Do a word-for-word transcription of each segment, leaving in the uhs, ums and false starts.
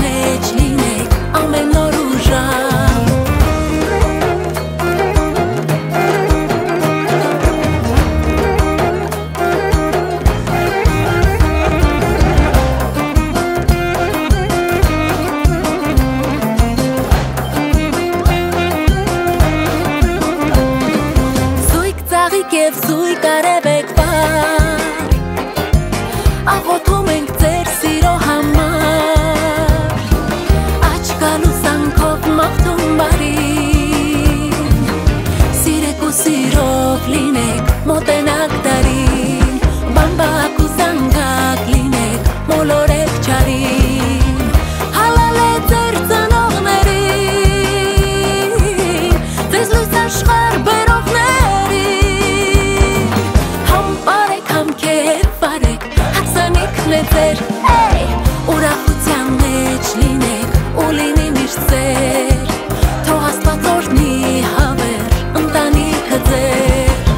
մեջ լինեք ամեն օր ու ժամ Եվ զույգ արևեք վար Աղոթում ենք ձեր սիրո համար Աչք գալուսանքով մաղթում բարին Սիրեք ու սիրով լինեք մոտենակ դարին Բամբակ ու զանգակ լինեք մոլորեք չարին Հալալ է ձեր ծնողներին Ձեզ լույս աշխարհ բերողներ Ձեր ուրախության մեջ լինեք ու լինի միշտ ձեր Թող Աստված օրհնի հավեր ընտանիքը ձեր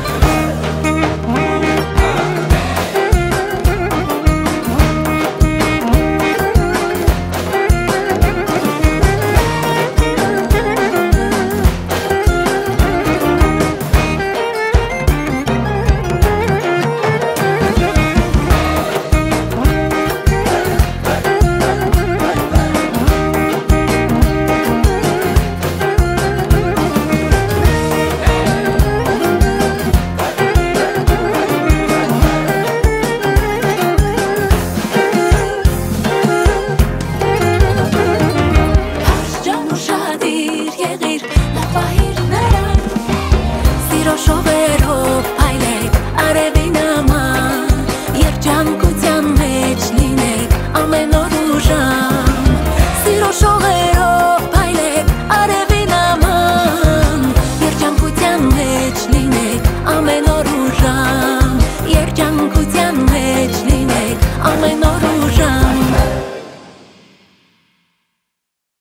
Շողերով այլեք արևին աման Երջանկության մեջ լինեք ամեն օր ու ժամ Սիրո շողերով այլեք արևին աման Երջանկության մեջ լինեք ամեն օր ու ժամ Երջանկության մեջ լինեք ամեն օր